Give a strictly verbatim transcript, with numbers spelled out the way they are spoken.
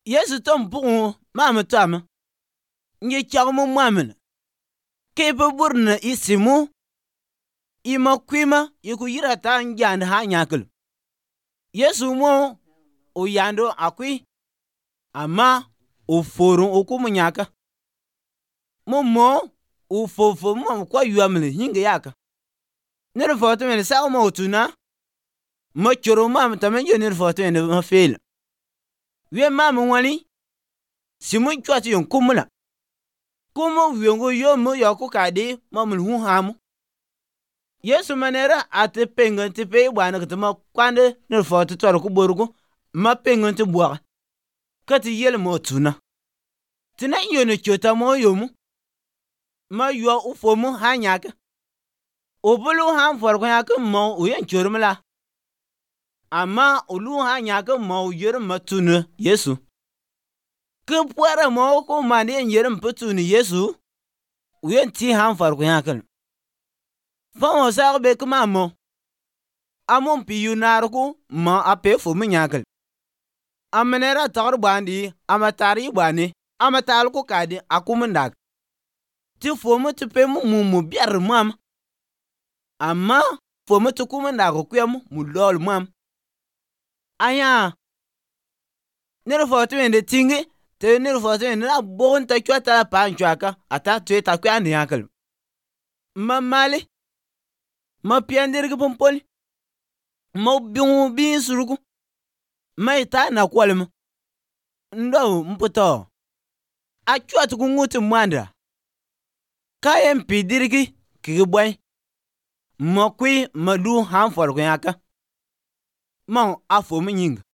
Yesu tom bugu mam tam. Nye chagmu mamil. Kepe burna isimu. Ima kwima yiku yirata njand ha nyakil. Yesu mo o yando akwi. Ama o forun o kumu nyaka. Mo mo o fofo mo kwa yuamili hinga yaka. Nere foto mene sa mo otuna. Mo choro mam tamen yo nere foto mene ma fail. We mam wali. Simu chwati yon kumula. Kumu wiongo yo mo yoko kadi mamul hu hamu. Yesu manera ate pengan te pe wana katama kwande nere foto twaro kuborugo. Ma pengan te buwa. Kati yele mo tuna. Tina yo ne chota mo yomu. Ma yo ufomu ha nyaka. Obulu ha mforgo nyaka mo uyen chorumla. Ama ulu ha nyaka mo yerum matuna Yesu. Ke puara mo ko mani yerum patuna Yesu. Uyen ti ha mforgo nyaka. Famo sa be kuma mo. Amon pi yunarku ma ape fomu nyaka. Amenera tar bandi amatari bani amatal ko kadi akumundak. Ti fomu ti pe mu mu biar mam. Amma fomu ti kumundak ko kwem mu lol mam. Aya. Nere foto ende tingi te nere foto ende na bon ta kwata pa nchwaka ata tue ta kwa ndi yakal. Ma mali. Ma piandirgi pompoli. Ma biu bi surugu. Ma ita na kwalma. Ndo mputo. A chwatu kunguti mwanda. Kayen pidirgi kigibwai. Mokwi madu hamfor kuyaka. Mau afo mnyinga.